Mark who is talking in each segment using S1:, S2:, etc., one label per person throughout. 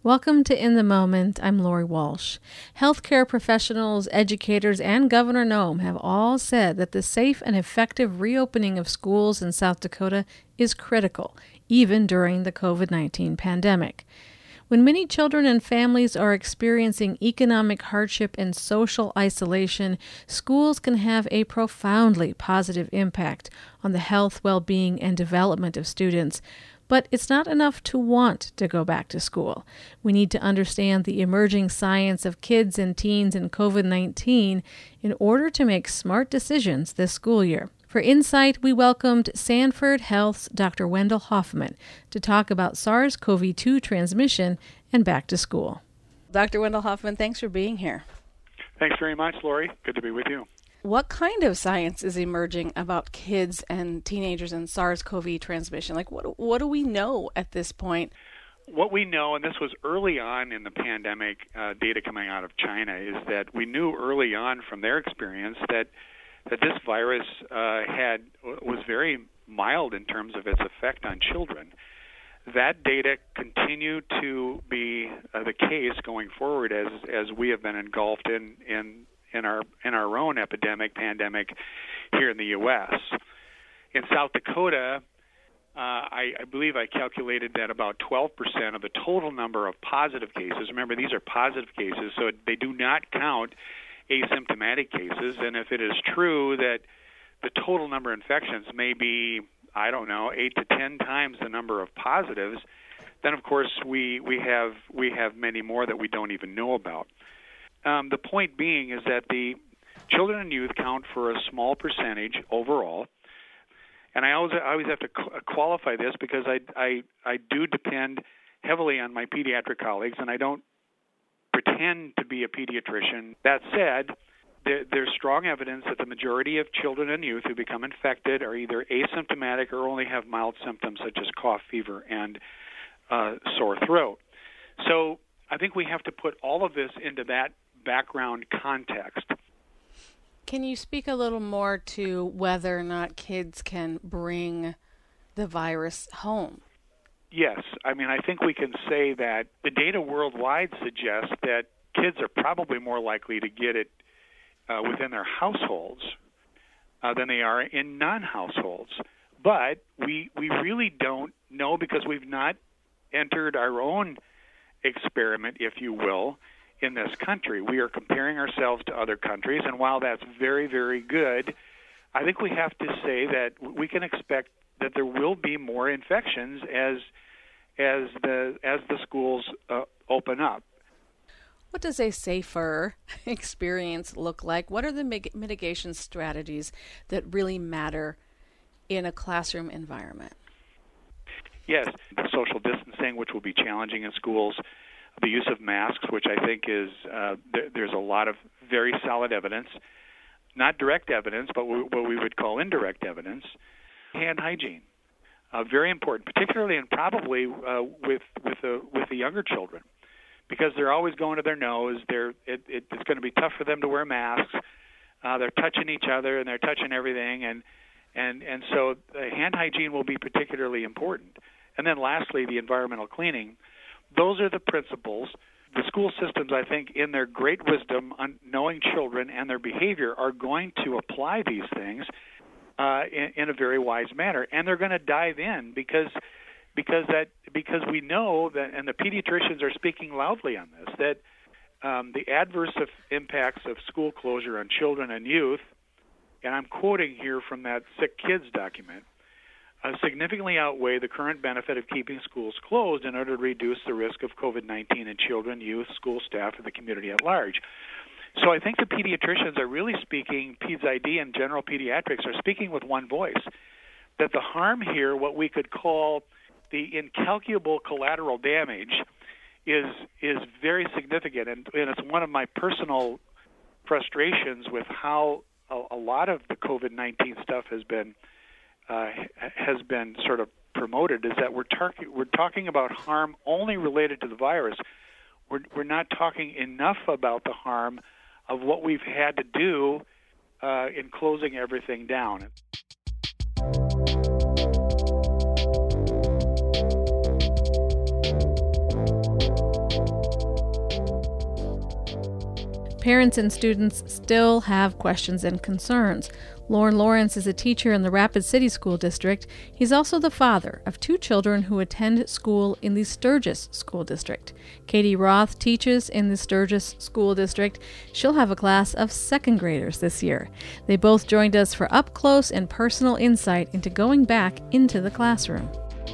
S1: Welcome to In the Moment. I'm Lori Walsh. Healthcare professionals, educators, and Governor Noem have all said that the safe and effective reopening of schools in South Dakota is critical, even during the COVID-19 pandemic. When many children and families are experiencing economic hardship and social isolation, schools can have a profoundly positive impact on the health, well-being, and development of students. But it's not enough to want to go back to school. We need to understand the emerging science of kids and teens and COVID-19 in order to make smart decisions this school year. For insight, we welcomed Sanford Health's Dr. Wendell Hoffman to talk about SARS-CoV-2 transmission and back to school. Dr. Wendell Hoffman, thanks for being here.
S2: Thanks very much, Lori. Good to be with you.
S1: What kind of science is emerging about kids and teenagers and SARS-CoV transmission? Like, what do we know at this point?
S2: What we know, and this was early on in the pandemic data coming out of China, is that we knew early on from their experience that this virus was very mild in terms of its effect on children. That data continued to be the case going forward as we have been engulfed in our own pandemic here in the U.S. In South Dakota, I believe I calculated that about 12% of the total number of positive cases, remember these are positive cases, so they do not count asymptomatic cases, and if it is true that the total number of infections may be, 8 to 10 times the number of positives, then of course we have many more that we don't even know about. The point being is that the children and youth count for a small percentage overall, and I always have to qualify this because I do depend heavily on my pediatric colleagues, and I don't pretend to be a pediatrician. That said, there's strong evidence that the majority of children and youth who become infected are either asymptomatic or only have mild symptoms such as cough, fever, and sore throat. So I think we have to put all of this into that background context.
S1: Can you speak a little more to whether or not kids can bring the virus home?
S2: Yes. I think we can say that the data worldwide suggests that kids are probably more likely to get it within their households than they are in non-households. But we really don't know because we've not entered our own experiment, if you will, in this country. We are comparing ourselves to other countries, and while that's very, very good, I think we have to say that we can expect that there will be more infections as the schools open up.
S1: What does a safer experience look like? What are the mitigation strategies that really matter in a classroom environment?
S2: Yes, the social distancing, which will be challenging in schools, the use of masks, which I think is there's a lot of very solid evidence, not direct evidence, but what we would call indirect evidence. Hand hygiene, very important, particularly and probably with the younger children, because they're always going to their nose. It's going to be tough for them to wear masks. They're touching each other and they're touching everything, and so hand hygiene will be particularly important. And then lastly, the environmental cleaning. Those are the principles. The school systems, I think, in their great wisdom, knowing children and their behavior, are going to apply these things in a very wise manner, and they're going to dive in because we know that, and the pediatricians are speaking loudly on this, that the adverse impacts of school closure on children and youth, and I'm quoting here from that Sick Kids document, significantly outweigh the current benefit of keeping schools closed in order to reduce the risk of COVID-19 in children, youth, school staff, and the community at large. So I think the pediatricians are really speaking, PedsID and general pediatrics are speaking with one voice, that the harm here, what we could call the incalculable collateral damage, is very significant. And it's one of my personal frustrations with how a lot of the COVID-19 stuff has been sort of promoted, is that we're talking about harm only related to the virus. We're not talking enough about the harm of what we've had to do in closing everything down.
S1: Parents and students still have questions and concerns. Lauren Lawrence is a teacher in the Rapid City School District. He's also the father of 2 children who attend school in the Sturgis School District. Katie Roth teaches in the Sturgis School District. She'll have a class of 2nd graders this year. They both joined us for up close and personal insight into going back into the classroom.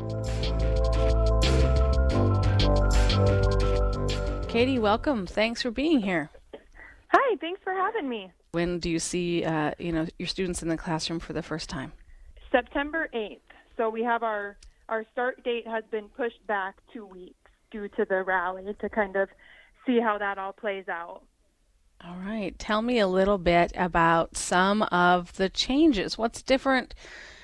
S1: Katie, welcome. Thanks for being here.
S3: Hi, thanks for having me.
S1: When do you see your students in the classroom for the first time?
S3: September 8th. So we have our start date has been pushed back 2 weeks due to the rally to kind of see how that all plays out.
S1: All right. Tell me a little bit about some of the changes. What's different?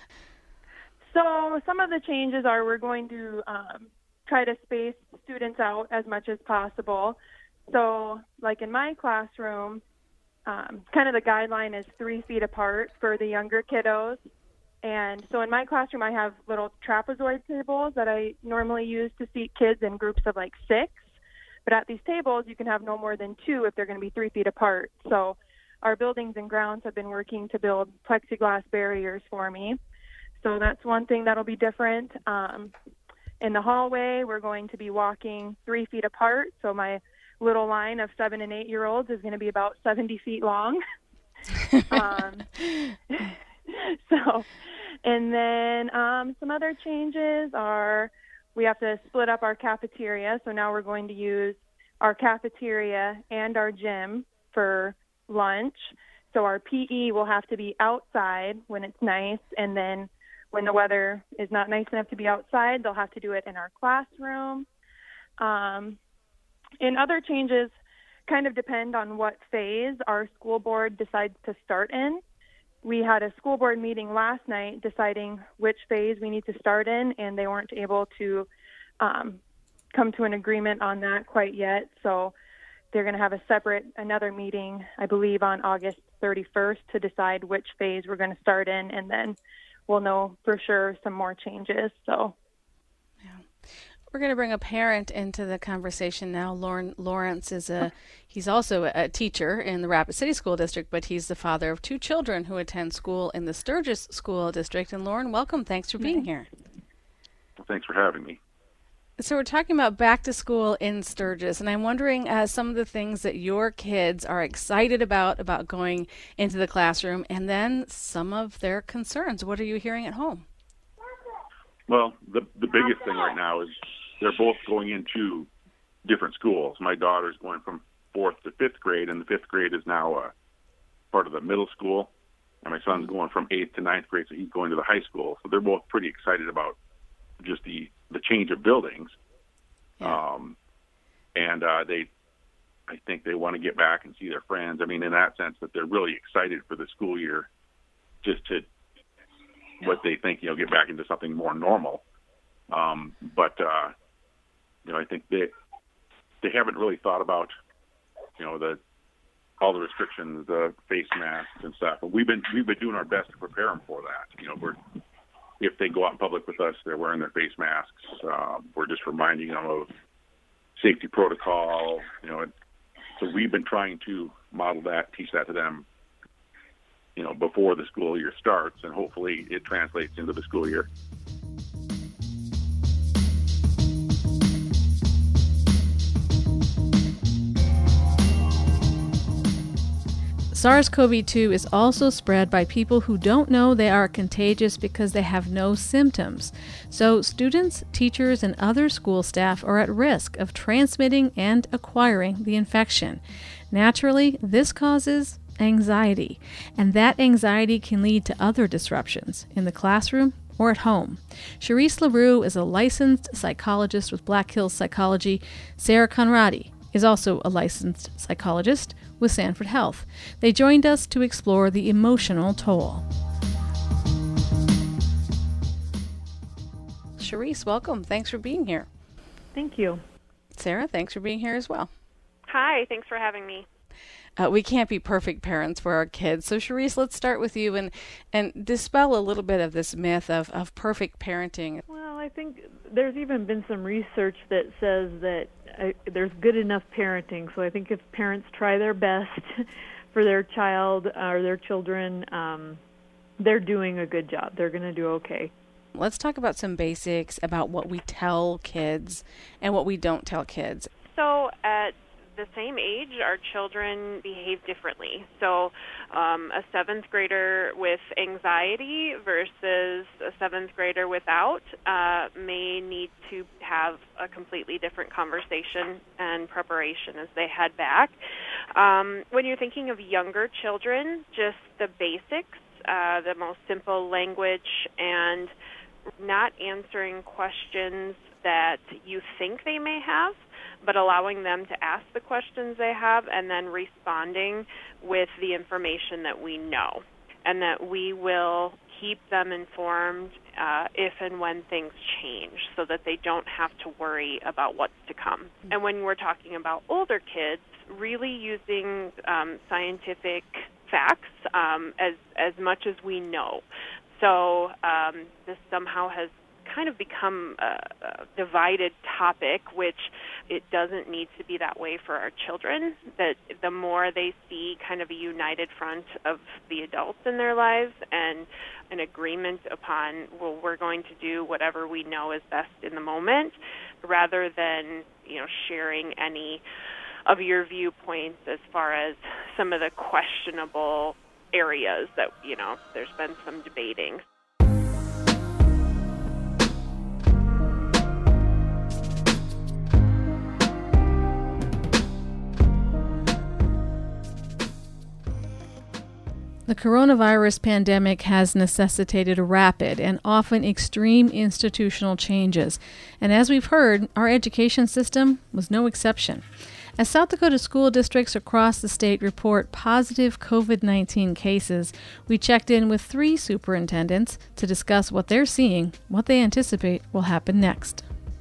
S3: So some of the changes are we're going to try to space students out as much as possible. So like in my classroom, kind of the guideline is 3 feet apart for the younger kiddos. And so in my classroom, I have little trapezoid tables that I normally use to seat kids in groups of like 6. But at these tables, you can have no more than 2 if they're going to be 3 feet apart. So our buildings and grounds have been working to build plexiglass barriers for me. So that's one thing that'll be different. In the hallway, we're going to be walking 3 feet apart. So my little line of 7 and 8-year-olds is going to be about 70 feet long. And then some other changes are we have to split up our cafeteria. So now we're going to use our cafeteria and our gym for lunch. So our PE will have to be outside when it's nice, and then when the weather is not nice enough to be outside, they'll have to do it in our classroom. And other changes kind of depend on what phase our school board decides to start in. We had a school board meeting last night deciding which phase we need to start in, and they weren't able to come to an agreement on that quite yet. So they're going to have another meeting, I believe, on August 31st to decide which phase we're going to start in, and then we'll know for sure some more changes. So.
S1: We're going to bring a parent into the conversation now. Lauren Lawrence he's also a teacher in the Rapid City School District, but he's the father of 2 children who attend school in the Sturgis School District. And Lauren, welcome. Thanks for being here.
S4: Well, thanks for having me.
S1: So we're talking about back to school in Sturgis, and I'm wondering some of the things that your kids are excited about going into the classroom, and then some of their concerns. What are you hearing at home?
S4: Well, the biggest thing right now is they're both going into different schools. My daughter's going from 4th to 5th grade, and the 5th grade is now part of the middle school. And my son's going from 8th to 9th grade, so he's going to the high school. So they're both pretty excited about just the change of buildings.
S1: Yeah.
S4: I think they want to get back and see their friends. I mean, in that sense, that they're really excited for the school year, just to what they think, get back into something more normal. I think they haven't really thought about, all the restrictions, the face masks and stuff. But we've been doing our best to prepare them for that. If they go out in public with us, they're wearing their face masks. We're just reminding them of safety protocol. So we've been trying to model that, teach that to them, before the school year starts, and hopefully it translates into the school year.
S1: SARS-CoV-2 is also spread by people who don't know they are contagious because they have no symptoms. So students, teachers, and other school staff are at risk of transmitting and acquiring the infection. Naturally, this causes anxiety, and that anxiety can lead to other disruptions in the classroom or at home. Cherise LaRue is a licensed psychologist with Black Hills Psychology. Sarah Conradi is also a licensed psychologist with Sanford Health. They joined us to explore the emotional toll. Cherise, welcome. Thanks for being here.
S3: Thank you.
S1: Sarah, thanks for being here as well.
S5: Hi, thanks for having me.
S1: we can't be perfect parents for our kids. So, Cherise, let's start with you and dispel a little bit of this myth of perfect parenting.
S5: Well, I think there's even been some research that says that there's good enough parenting. So I think if parents try their best for their child or their children, they're doing a good job. They're going to do okay.
S1: Let's talk about some basics about what we tell kids and what we don't tell kids.
S6: So at the same age, our children behave differently. So a seventh grader with anxiety versus a seventh grader without may need to have a completely different conversation and preparation as they head back. When you're thinking of younger children, just the basics, the most simple language, and not answering questions that you think they may have, but allowing them to ask the questions they have and then responding with the information that we know, and that we will keep them informed if and when things change so that they don't have to worry about what's to come. And when we're talking about older kids, really using scientific facts as much as we know. So this somehow has kind of become a divided topic, which it doesn't need to be that way for our children, that the more they see kind of a united front of the adults in their lives and an agreement upon, well, we're going to do whatever we know is best in the moment, rather than, sharing any of your viewpoints as far as some of the questionable areas that, there's been some debating.
S1: The coronavirus pandemic has necessitated rapid and often extreme institutional changes, and as we've heard, our education system was no exception. As South Dakota school districts across the state report positive COVID-19 cases, we checked in with 3 superintendents to discuss what they're seeing, what they anticipate will happen next.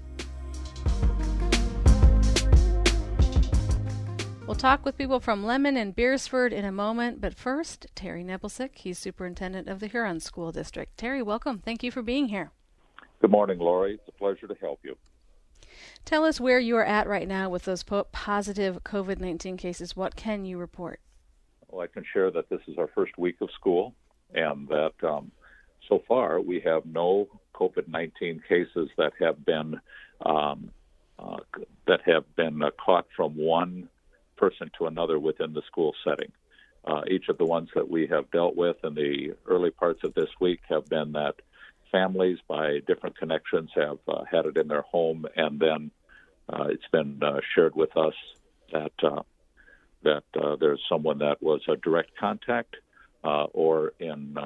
S1: We'll talk with people from Lemmon and Beresford in a moment, but first, Terry Nebelsick. He's superintendent of the Huron School District. Terry, welcome. Thank you for being here.
S7: Good morning, Lori. It's a pleasure to help you.
S1: Tell us where you are at right now with those positive COVID-19 cases. What can you report?
S7: Well, I can share that this is our first week of school, and that so far we have no COVID-19 cases that have been caught from one person to another within the school setting. Each of the ones that we have dealt with in the early parts of this week have been that families by different connections have had it in their home, and then it's been shared with us that there's someone that was a direct contact, or in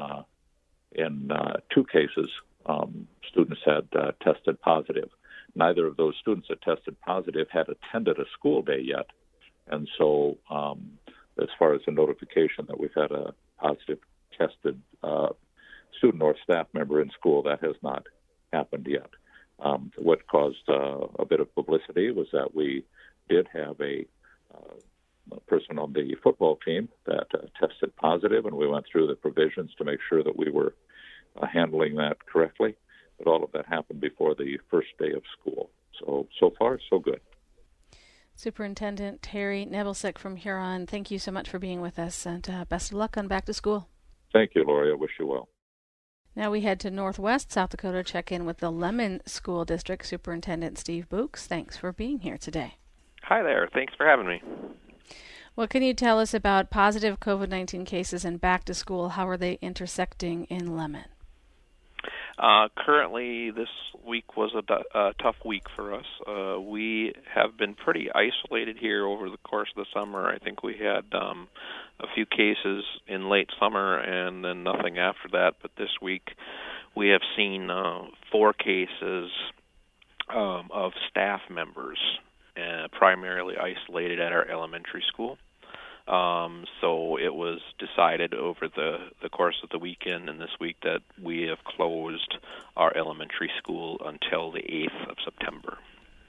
S7: 2 cases, students had tested positive. Neither of those students that tested positive had attended a school day yet. And so as far as the notification that we've had a positive tested student or staff member in school, that has not happened yet. What caused a bit of publicity was that we did have a person on the football team that tested positive, and we went through the provisions to make sure that we were handling that correctly. But all of that happened before the first day of school. So far, so good.
S1: Superintendent Terry Nebelsick from Huron, thank you so much for being with us, and best of luck on back to school.
S7: Thank you, Lori. I wish you well.
S1: Now we head to Northwest South Dakota, check in with the Lemmon School District Superintendent Steve Books. Thanks for being here today.
S8: Hi there. Thanks for having me.
S1: What can you tell us about positive COVID-19 cases and back to school? How are they intersecting in Lemmon?
S8: Currently, this week was a tough week for us. We have been pretty isolated here over the course of the summer. I think we had a few cases in late summer and then nothing after that. But this week, we have seen 4 cases of staff members, primarily isolated at our elementary school. So it was decided over the course of the weekend and this week that we have closed our elementary school until the 8th of September.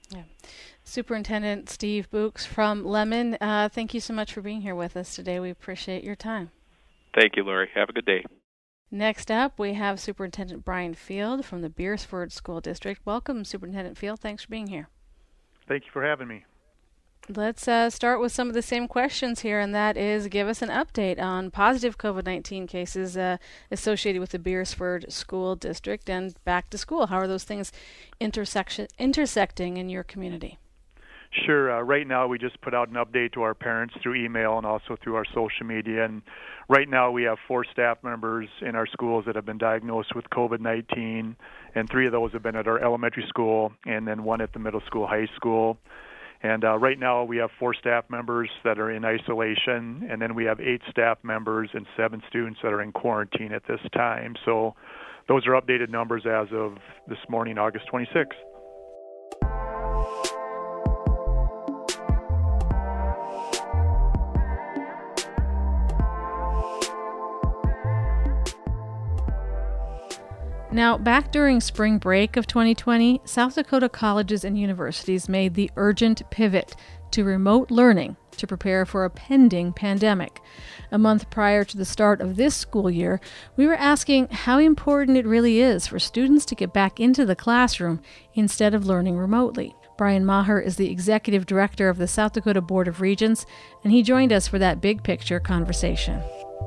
S1: Yeah. Superintendent Steve Books from Lemmon, thank you so much for being here with us today. We appreciate your time.
S8: Thank you, Lori. Have a good day.
S1: Next up, we have Superintendent Brian Field from the Beresford School District. Welcome, Superintendent Field. Thanks for being here.
S9: Thank you for having me.
S1: Let's start with some of the same questions here, and that is give us an update on positive COVID-19 cases associated with the Beresford School District and back to school. How are those things intersecting in your community?
S9: Sure. Right now, we just put out an update to our parents through email and also through our social media. And right now, we have 4 staff members in our schools that have been diagnosed with COVID-19, and 3 of those have been at our elementary school, and then 1 at the middle school, high school. And right now, we have 4 staff members that are in isolation, and then we have 8 staff members and 7 students that are in quarantine at this time. So those are updated numbers as of this morning, August 26th.
S1: Now, back during spring break of 2020, South Dakota colleges and universities made the urgent pivot to remote learning to prepare for a pending pandemic. A month prior to the start of this school year, we were asking how important it really is for students to get back into the classroom instead of learning remotely. Brian Maher is the executive director of the South Dakota Board of Regents, and he joined us for that big picture conversation.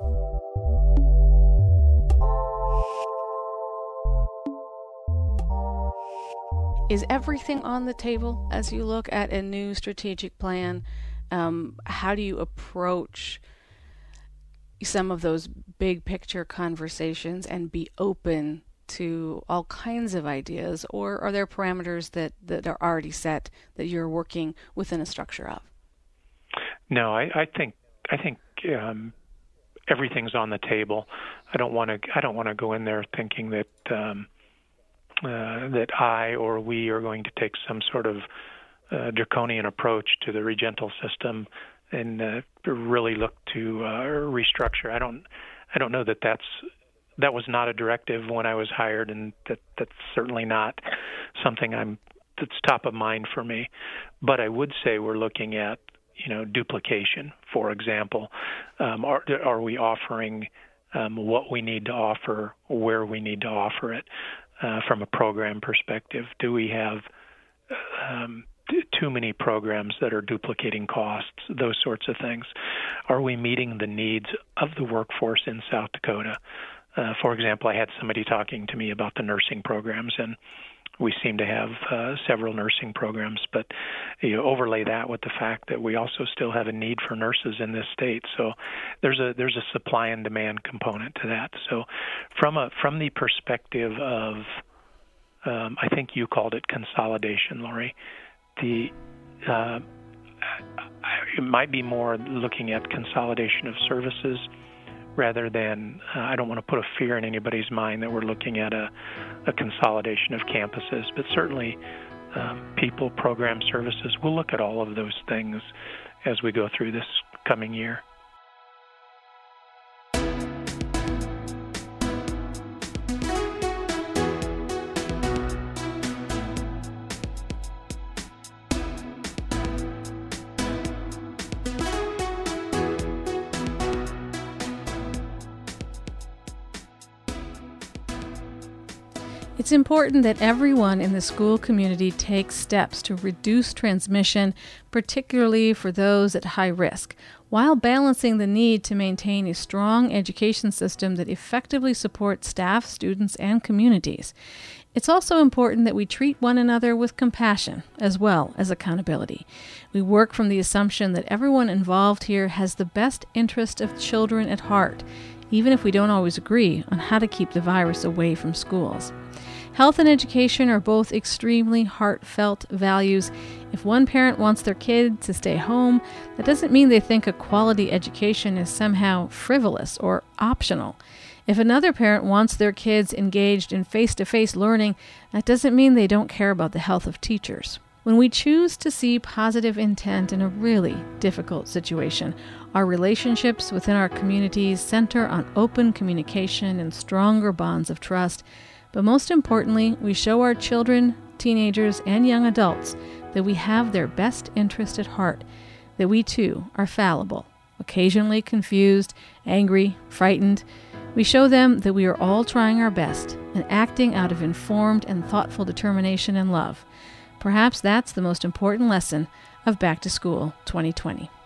S1: Is everything on the table as you look at a new strategic plan? How do you approach some of those big picture conversations and be open to all kinds of ideas? Or are there parameters that are already set that you're working within a structure of?
S10: No, I think everything's on the table. I don't want to go in there thinking that that I or we are going to take some sort of draconian approach to the regental system and really look to restructure. I don't know that was not a directive when I was hired, and that's certainly not something that's top of mind for me. But I would say we're looking at duplication, for example. Are we offering what we need to offer, where we need to offer it? From a program perspective, do we have too many programs that are duplicating costs, those sorts of things? Are we meeting the needs of the workforce in South Dakota? For example, I had somebody talking to me about the nursing programs, and we seem to have several nursing programs, but you overlay that with the fact that we also still have a need for nurses in this state. So there's a supply and demand component to that. So from the perspective of, I think you called it consolidation, Lori, it might be more looking at consolidation of services rather than, I don't want to put a fear in anybody's mind that we're looking at a consolidation of campuses, but certainly people, program, services. We'll look at all of those things as we go through this coming year.
S1: It's important that everyone in the school community takes steps to reduce transmission, particularly for those at high risk, while balancing the need to maintain a strong education system that effectively supports staff, students, and communities. It's also important that we treat one another with compassion as well as accountability. We work from the assumption that everyone involved here has the best interest of children at heart, even if we don't always agree on how to keep the virus away from schools. Health and education are both extremely heartfelt values. If one parent wants their kid to stay home, that doesn't mean they think a quality education is somehow frivolous or optional. If another parent wants their kids engaged in face-to-face learning, that doesn't mean they don't care about the health of teachers. When we choose to see positive intent in a really difficult situation, our relationships within our communities center on open communication and stronger bonds of trust. But most importantly, we show our children teenagers, and young adults that we have their best interest at heart, that we too are fallible, occasionally confused, angry, frightened. We show them that we are all trying our best and acting out of informed and thoughtful determination and love. Perhaps that's the most important lesson of Back to School 2020.